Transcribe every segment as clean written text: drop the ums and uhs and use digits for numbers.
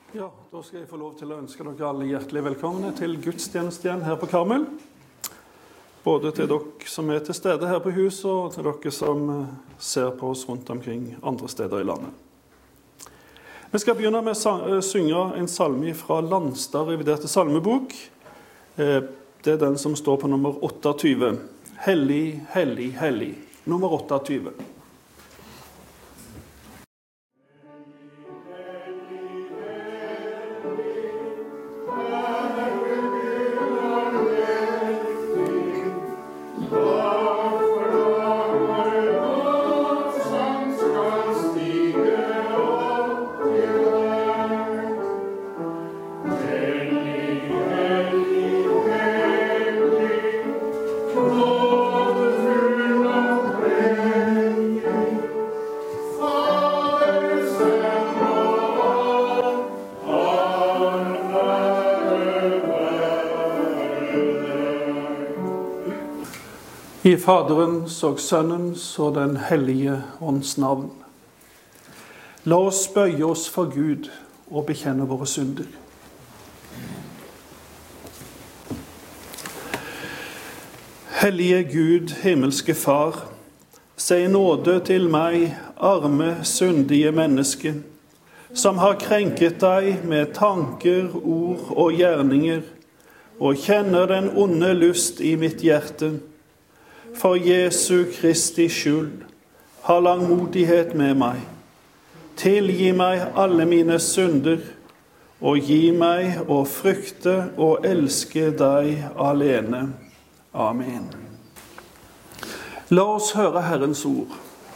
Ja, da skal jeg få lov til å ønske dere alle hjertelig velkomne til gudstjeneste igjen her på Karmel. Både til dere som er til stede her på huset, og til dere som ser på oss rundt omkring andre steder i landet. Vi skal begynne med å synge en salme fra Landstad reviderte salmebok. Det er den som står på nummer 28. Hellig, hellig, hellig. Nummer 28. I Faderens og Sønnens og den hellige ånds navn. La oss bøye oss for Gud og bekjenne våre synder. Hellige Gud, himmelske Far, se nåde til meg, arme, syndige menneske, som har krenket deg med tanker, ord og gjerninger, og kjenner den onde lyst i mitt hjerte. For Jesu Kristi skyld, ha langmodighet med meg. Tilgi meg alle mine synder, og gi meg å frykte og elske deg alene. Amen. La oss høre Herrens ord.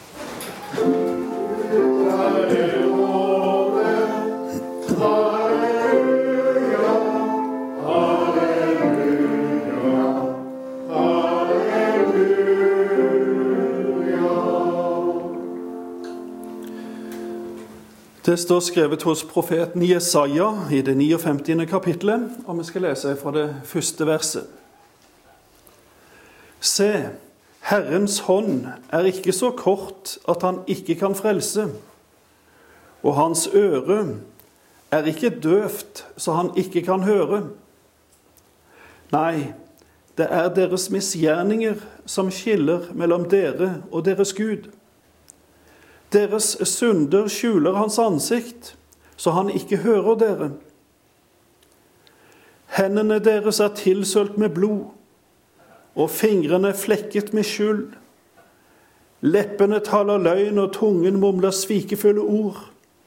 Det står skrevet hos profeten Jesaja i det 59. kapitlet, og vi skal lese fra det første verset. Se, Herrens hånd er ikke så kort at han ikke kan frelse, og hans øre er ikke døvt så han ikke kan høre. Nei, det er deres misgjerninger som skiller mellom dere og deres Gud. Deres synder skjuler hans ansikt, så han ikke hører dere. Hendene deres er tilsølt med blod, og fingrene flekket med skyld. Leppene taler løgn, og tungen mumler svikefulle ord.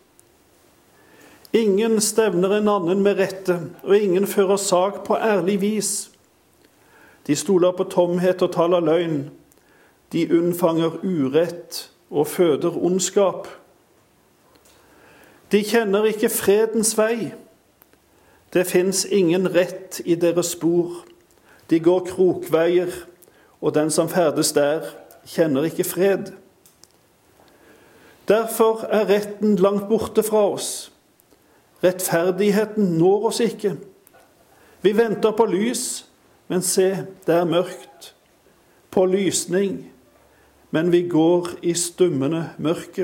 Ingen stevner en annen med rette, og ingen fører sak på ærlig vis. De stoler på tomhet og taler løgn. De unnfanger urett og føder ondskap. De kjenner ikke fredens vei. Det finnes ingen rett i deres spor. De går krokveier, og den som ferdes der, kjenner ikke fred. Derfor er retten langt borte fra oss. Rettferdigheten når oss ikke. Vi venter på lys, men se, det er mørkt. På lysning, men vi går i stummende mørke.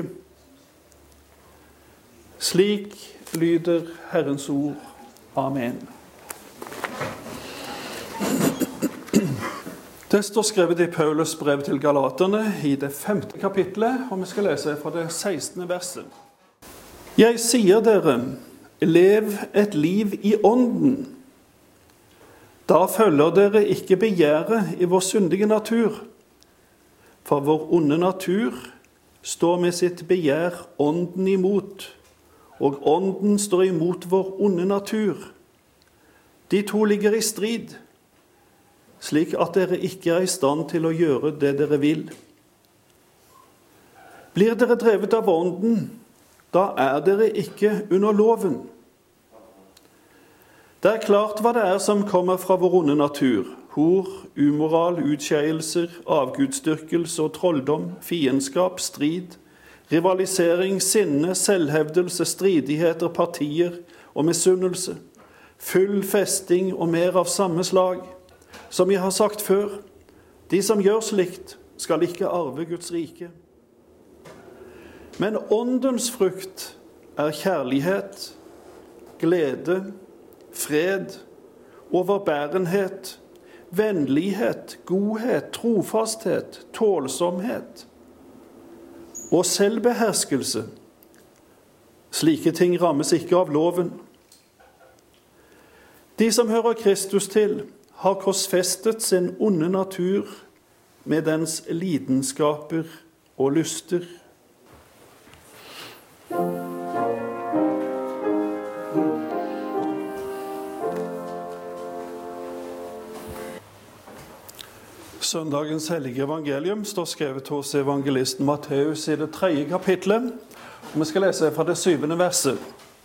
Slik lyder Herrens ord. Amen. Det står skrevet i Paulus brev til Galaterne i det 5. kapitlet, og vi skal lese fra det 16. verset. Jeg sier dere, lev et liv i ånden. Da følger dere ikke begjæret i vår syndige natur. For vår onde natur står med sitt begjær ånden imot, og ånden står imot vår onde natur. De to ligger i strid, slik at dere ikke er i stand til å gjøre det dere vil. Blir dere drevet av ånden, da er dere ikke under loven. Det er klart hva det er som kommer fra vår onde natur. Hor, umoral, utskeielser, avgudsdyrkelse og trolldom, fiendskap, strid, rivalisering, sinne, selvhevdelse, stridigheter, partier og misunnelse, full festing og mer av samme slag. Som jeg har sagt før, de som gjør slikt, skal ikke arve Guds rike. Men åndens frukt er kjærlighet, glede, fred, overbærenhet, vennlighet, godhet, trofasthet, tålsomhet og selvbeherskelse. Slike ting rammes ikke av loven. De som hører Kristus til, har korsfestet sin onde natur med dens lidenskaper og lyster. Søndagens hellige evangelium står skrevet hos evangelisten Matteus i det 3. kapitlet. Vi skal lese fra det 7. verset.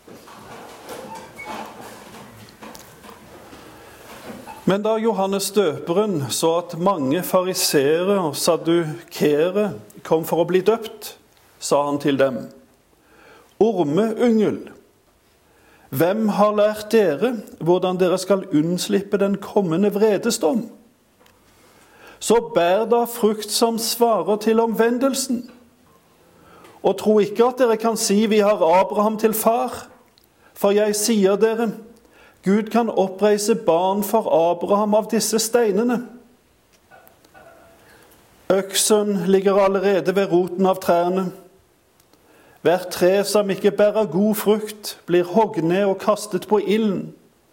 Men da Johannes døperen så at mange fariseere og saddukere kom for å bli døpt, sa han til dem: Ormeyngel, hvem har lært dere hvordan dere skal unnslippe den kommende vredesdom? Så bær da frukt som svarer til omvendelsen. Og tro ikke at dere kan si vi har Abraham til far, for jeg sier dere, Gud kan oppreise barn for Abraham av disse steinene. Øksen ligger allerede ved roten av trærne. Hvert tre som ikke bærer god frukt, blir hogget ned og kastet på ilden.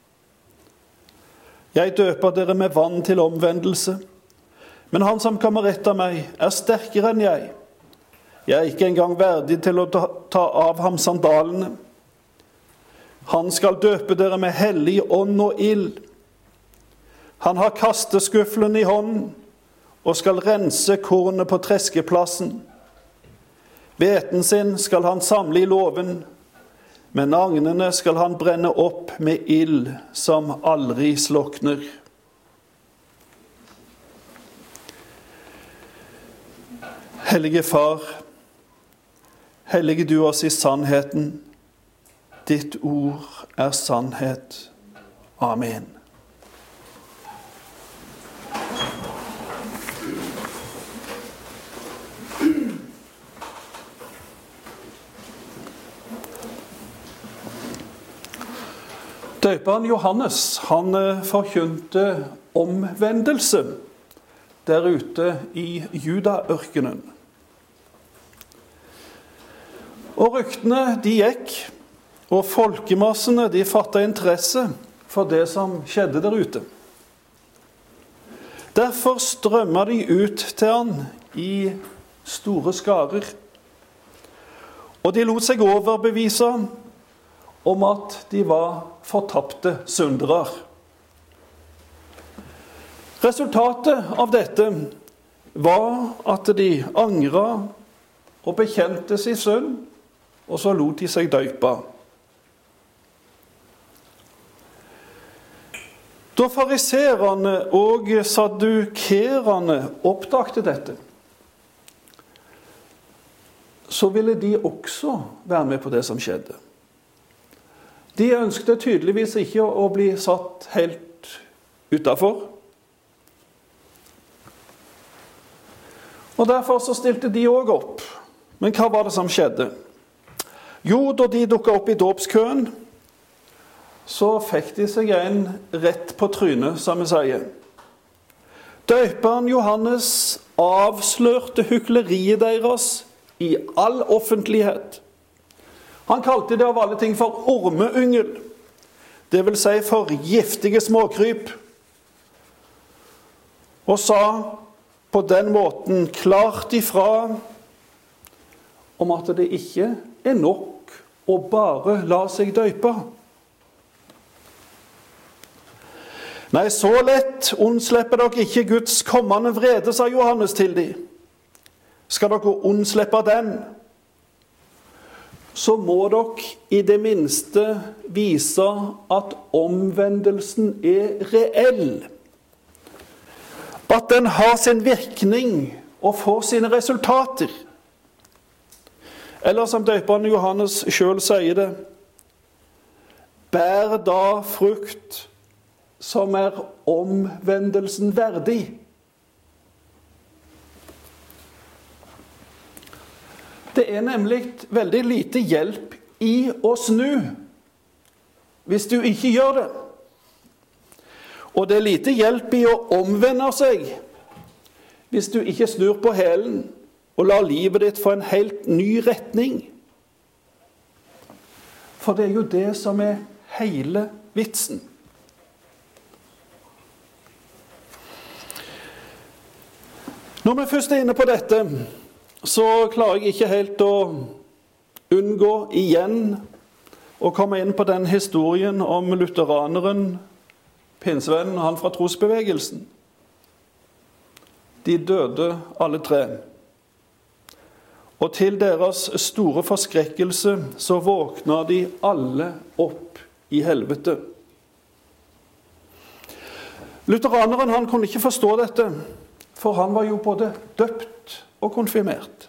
Jeg døper dere med vann til omvendelse, men han som kommer etter meg, er sterkere enn jeg. Jeg er ikke engang verdig til å ta av ham sandalene. Han skal døpe dere med hellig ånd og ild. Han har kasteskuffelen i hånden og skal rense kornet på treskeplassen. Hveten sin skal han samle i låven, men agnene skal han brenne opp med ild som aldri slokner. Hellige Far, hellige du oss i sannheten. Ditt ord er sannhet. Amen. Døperen Johannes, han forkynte omvendelse der ute i Judaørkenen. Og ryktene de gikk, og folkemassene de fattet interesse for det som skjedde der ute. Derfor strømmet de ut til han i store skarer. Og de lot seg overbevise om at de var fortapte syndere. Resultatet av dette var at de angret og bekjente sin synd, og så lot de seg døype. Da fariserene og saddukerene oppdagte dette, så ville de også være med på det som skjedde. De ønsket tydeligvis ikke å bli satt helt utenfor. Og derfor så stilte de også opp. Men hva var det som skjedde? Jo, da de dukket opp i dåpskøen, så fikk de seg en rett på trynet, som vi sier. Døperen Johannes avslørte hykleriet deres i all offentlighet. Han kalte det av alle ting for ormeyngel, det vil si for giftige småkryp, og sa på den måten klart ifra om at det ikke er nok å bare la seg døype. Nei, så lett unnslipper dere ikke Guds kommende vrede, sa Johannes til dem. Skal dere unnslippe den, så må dere i det minste vise at omvendelsen er reell. At den har sin virkning og får sine resultater. Eller som døperen Johannes selv sier det, bær da frukt som er omvendelsen verdig. Det er nemlig veldig lite hjelp i å snu. hvis du ikke gjør det. Og det er lite hjelp i å omvende seg hvis du ikke snur på hælen og lar livet ditt få en helt ny retning. For det er jo det som er hele vitsen. Når vi først er inne på dette, så klarer jeg ikke helt å unngå igjen å komme inn på den historien om lutheraneren, pinsevennen, han fra trosbevegelsen. De døde alle tre. Og til deres store forskrekkelse så våkna de alle opp i helvete. Lutheraneren, han kunne ikke forstå dette, for han var jo både døpt og konfirmert.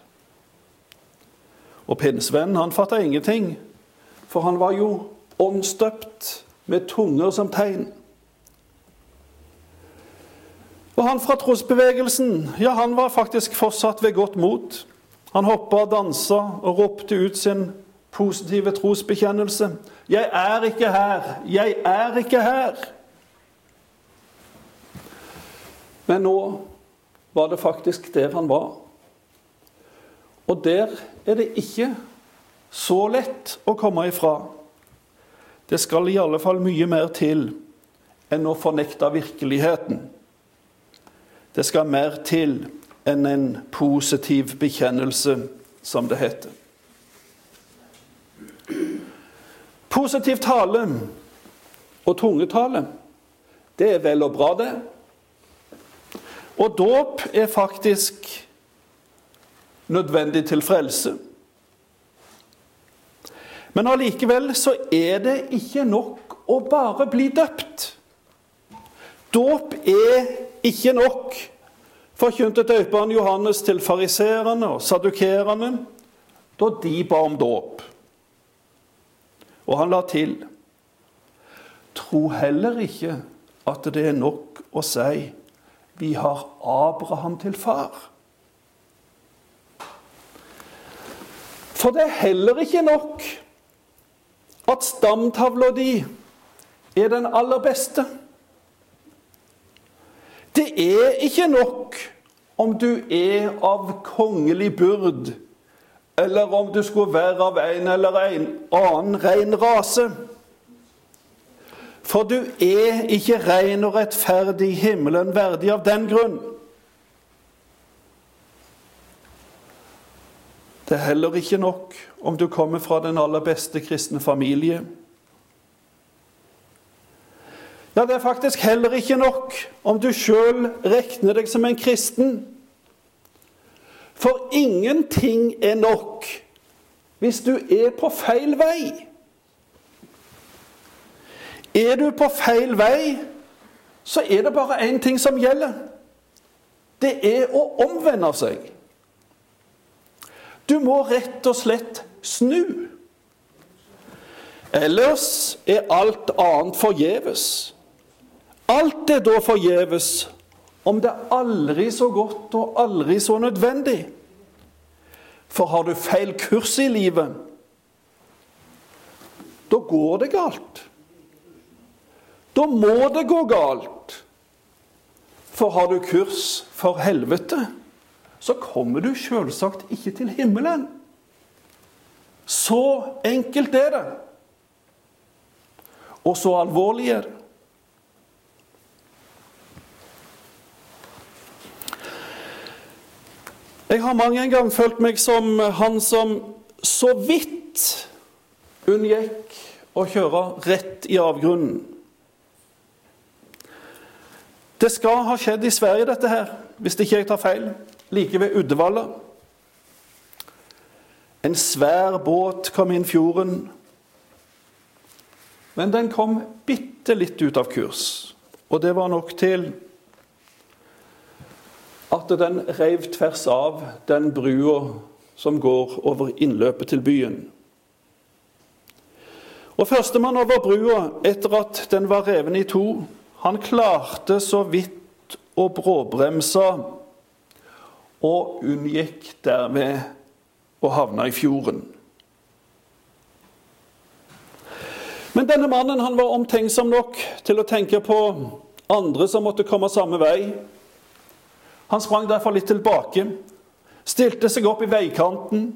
Og pinsevennen, han fattet ingenting, for han var jo åndsdøpt med tunger som tegn. Og han fra trosbevegelsen, ja, han var faktisk fortsatt ved godt mot. Han hoppet, danset og ropte ut sin positive trosbekjennelse. Jeg er ikke her, jeg er ikke her. Men nå var det faktisk der han var. Og der er det ikke så lett å komme ifra. Det skal i alle fall mye mer til enn å fornekte virkeligheten. Det skal mer til enn en positiv bekjennelse, som det heter. Positiv tale og tungetale, det er vel og bra det. Og dåp er faktisk nødvendig til frelse. Men allikevel så er det ikke nok å bare bli døpt. Dåp er ikke nok, forkynte døperen Johannes til fariserene og sadukerene, da de ba om dåp. Og han la til, tro heller ikke at det er nok å si, vi har Abraham til far. For det er heller ikke nok at stamtavla di er den aller beste. Det er ikke nok om du er av kongelig byrd, eller om du skulle være av en eller en annen ren rase. For du er ikke ren og rettferdig himmelen verdig av den grunn. Det er heller ikke nok om du kommer fra den aller beste kristne familie. Ja, det er faktisk heller ikke nok om du selv regner deg som en kristen. For ingenting er nok hvis du er på feil vei. Er du på feil vei, så er det bare en ting som gjelder. Det er å omvende seg. Du må rett og slett snu. Ellers er alt annet forgjeves. Alt er da forgjeves, om det er aldri så godt og aldri så nødvendig. For har du feil kurs i livet, da går det galt. Da må det gå galt. For har du kurs for helvete, så kommer du selvsagt ikke til himmelen. Så enkelt er det. Og så alvorlig er det. Jeg har mange en gang følt meg som han som så vidt unngikk å kjøre rett i avgrunnen. Det skal ha skjedd i Sverige dette her, hvis ikke jeg tar feil, like ved Uddevalla. En svær båt kom inn fjorden, men den kom bitte litt ut av kurs, og det var nok til at den rev tvers av den brua som går over innløpet til byen. Og førstemann over brua, etter at den var reven i to, han klarte så vidt å bråbremse og unngikk dermed å havne i fjorden. Men denne mannen, han var omtenksom nok til å tenke på andre som måtte komme samme vei. Han sprang derfor litt tilbake, stilte seg opp i veikanten.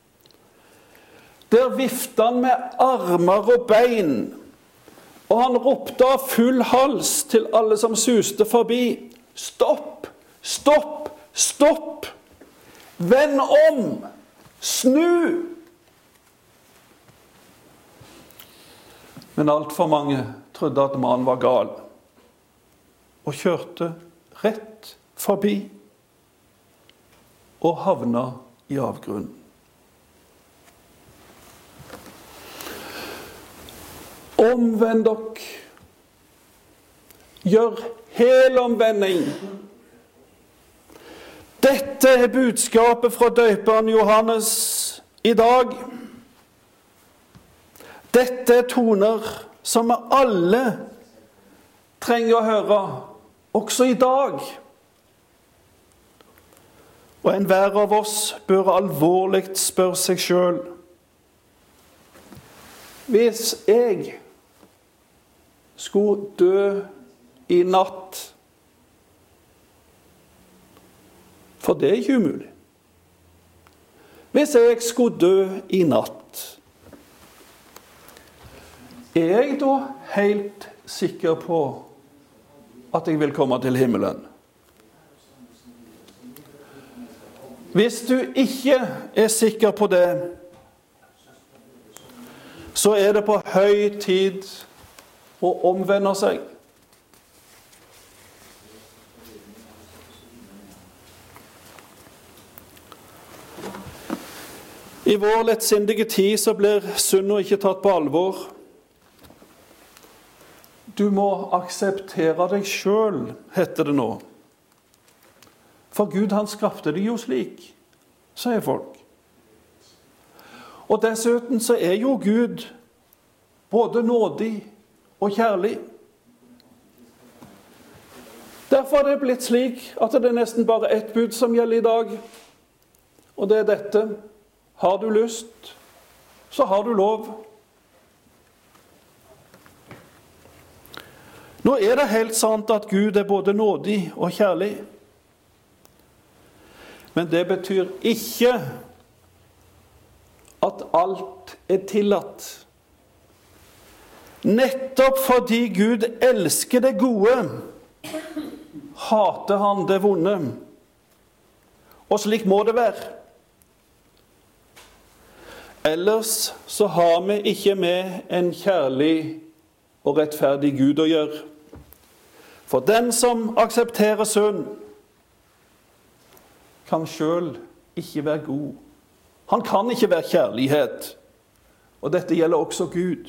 Der viftet han med armer og bein, og han ropte av full hals til alle som suste forbi: Stopp, stopp, stopp! Vend om! Snu! Men alt for mange trodde at mannen var gal, og kjørte rett forbi og havna i avgrunnen. Omvend dere. Gjør helomvending. Dette er budskapet fra døperen Johannes i dag. Dette er toner som vi alle trenger å høre, også i dag. Og enhver av oss bør alvorlig spørre seg selv: hvis jeg skulle dø i natt, for det er ikke umulig. Hvis jeg skulle dø i natt, er jeg da helt sikker på at jeg vil komme til himmelen? Hvis du ikke er sikker på det, så er det på høy tid å omvende seg. I vår lettsindige tid så blir synden ikke tatt på alvor. Du må akseptere deg selv, heter det nå. For Gud, han skapte deg jo slik, sier folk. Og dessuten så er jo Gud både nådig og kjærlig. Derfor er det blitt slik at det er nesten bare ett bud som gjelder i dag. Og det er dette: har du lyst, så har du lov. Nå er det helt sant at Gud er både nådig og kjærlig. Men det betyr ikke at alt er tillatt. Nettopp fordi Gud elsker det gode, hater han det vonde. Og slik må det være. Ellers så har vi ikke med en kjærlig og rettferdig Gud å gjøre. For den som aksepterer synd, kan selv ikke være god. Han kan ikke være kjærlighet. Og dette gjelder også Gud.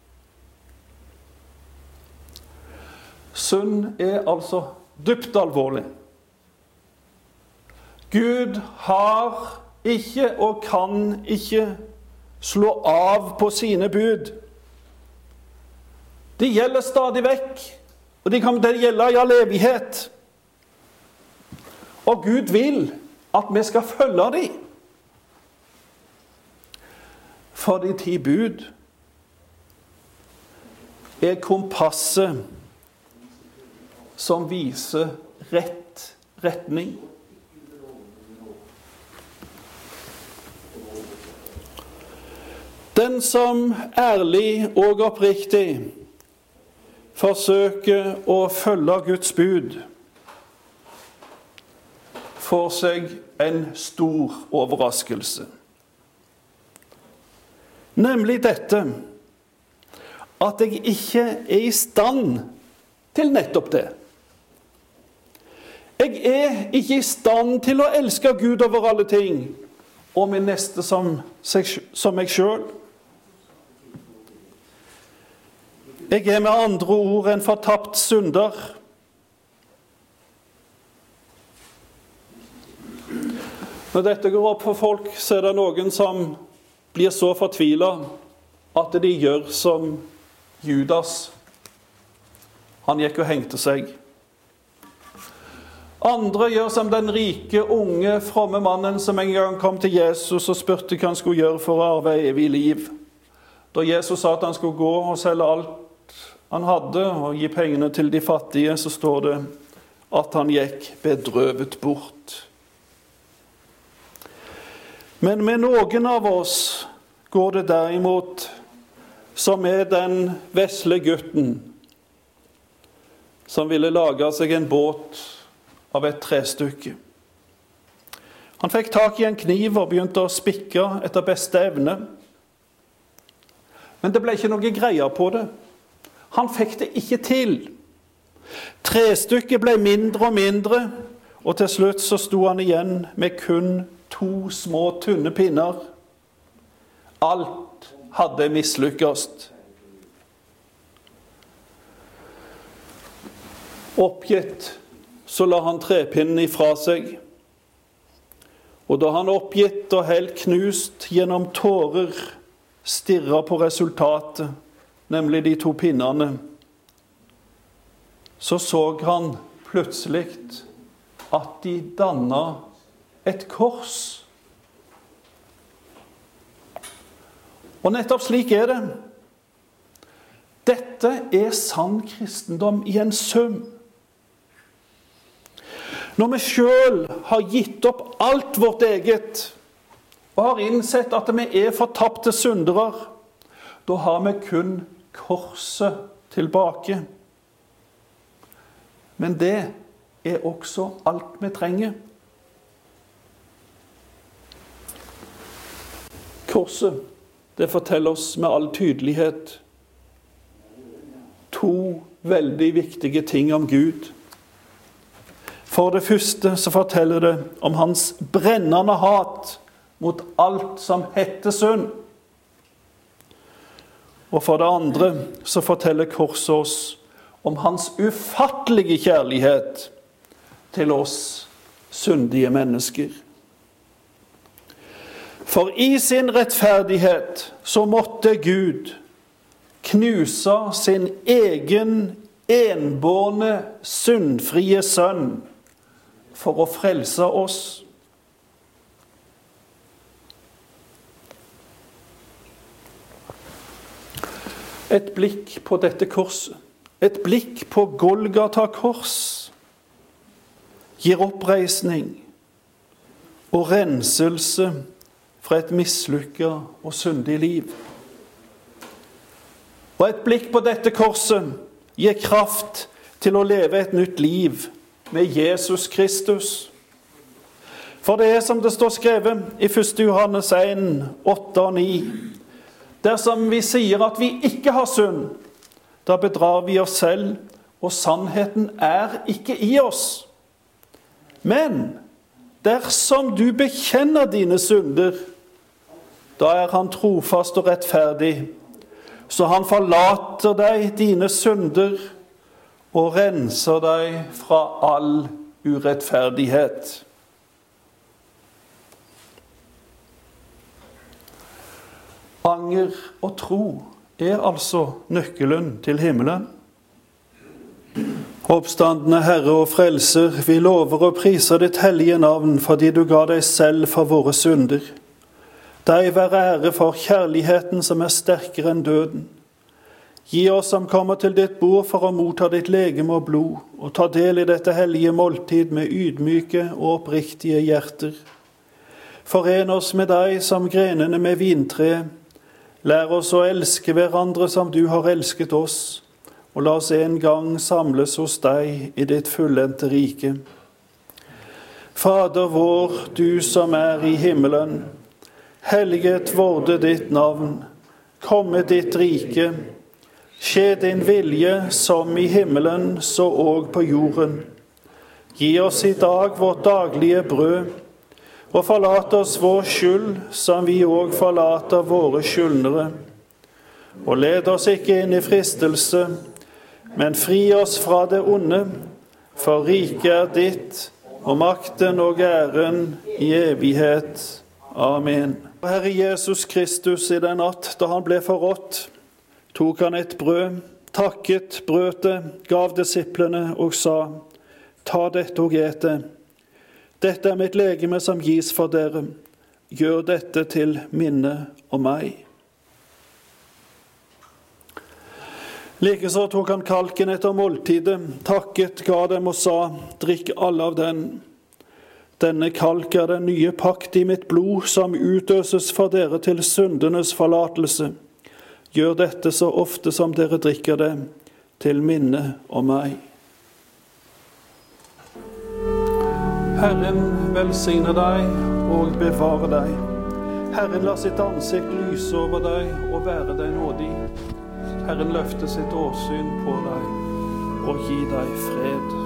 Synd er altså dypt alvorlig. Gud har ikke og kan ikke slå av på sine bud. De gjelder stadig vekk, og de kommer til å gjelde i all evighet. Og Gud vil at vi skal følge dem. For de 10 bud er kompasset som viser rett retning. Den som ærlig og oppriktig forsøker å følge Guds bud, får seg en stor overraskelse. Nemlig dette, at jeg ikke er i stand til nettopp det. Jeg er ikke i stand til å elske Gud over alle ting, og min neste som meg selv. Jeg er med andre ord en fortapt synder. Når dette går opp for folk, så er det noen som blir så fortvilet at de gjør som Judas. Han gikk og hengte seg. Andre gjør som den rike, unge, fromme mannen som en gang kom til Jesus og spurte hva han skulle gjøre for å arve evig liv. Da Jesus sa at han skulle gå og selge alt han hadde og gi pengene til de fattige, så står det at han gikk bedrøvet bort. Men med noen av oss går det derimot som med den vesle gutten som ville lage seg en båt av et trestykke. Han fikk tak i en kniv og begynte å spikke etter beste evne. Men det ble ikke noe greier på det. Han fikk det ikke til. Trestykket ble mindre og mindre, og til slutt så sto han igjen med kun 2 små tynne pinner. Alt hadde mislykkes. Oppgitt så la han trepinnen ifra seg. Og da han oppgitt og helt knust gjennom tårer stirret på resultatet, nemlig de 2 pinnene, så han plutselig at de dannet et kors. Og nettopp slik er det. Dette er sann kristendom i en sum. Når vi selv har gitt opp alt vårt eget, og har innsett at vi er fortapte syndere, da har vi kun korset tilbake. Men det er også alt vi trenger. Korset, det forteller oss med all tydelighet 2 veldig viktige ting om Gud. For det første så forteller det om hans brennende hat mot alt som heter synd. Og for det andre så forteller korset oss om hans ufattelige kjærlighet til oss syndige mennesker. For i sin rettferdighet så måtte Gud knuse sin egen enbårne syndfrie sønn for å frelse oss. Et blikk på dette korset, et blikk på Golgata kors, gir oppreisning og renselse fra et mislykket og syndig liv. Og et blikk på dette korset gir kraft til å leve et nytt liv med Jesus Kristus. For det er som det står skrevet i 1. Johannes 1, 8 og 9. Dersom vi sier at vi ikke har synd, da bedrar vi oss selv, og sannheten er ikke i oss. Men dersom du bekjenner dine synder, da er han trofast og rettferdig, så han forlater deg dine synder og renser deg fra all urettferdighet. Anger og tro er altså nøkkelen til himmelen. Oppstandende Herre og Frelser, vi lover og priser ditt hellige navn fordi du ga deg selv for våre synder. Deg være ære for kjærligheten som er sterkere enn døden. Gi oss som kommer til ditt bord for å motta ditt legeme og blod, og ta del i dette hellige måltid med ydmyke og oppriktige hjerter. Foren oss med deg som grenene med vintre. Lær oss å elske hverandre som du har elsket oss, og la oss en gang samles hos deg i ditt fullendte rike. Fader vår, du som er i himmelen, helliget vorde ditt navn, komme ditt rike. Skje din vilje som i himmelen, så og på jorden. Gi oss i dag vårt daglige brød, og forlat oss vår skyld, som vi og forlater våre skyldnere. Og led oss ikke inn i fristelse, men fri oss fra det onde, for riket er ditt, og makten og æren i evighet. Amen. Herre Jesus Kristus, i den natt da han ble forrådt, tok han et brød, takket, brøt det, gav disiplene og sa, ta dette og et det. Dette er mitt legeme som gis for dere. Gjør dette til minne om meg. Likeså tok han kalken etter måltidet, takket, ga dem og sa, drikk alle av den. Denne kalk er den nye pakt i mitt blod, som utøses for dere til syndenes forlatelse. Gjør dette så ofte som dere drikker det, til minne om meg. Herren velsigne deg og bevare deg. Herren lar sitt ansikt lyse over deg og være deg nådig. Herren løfter sitt åsyn på deg og gi deg fred.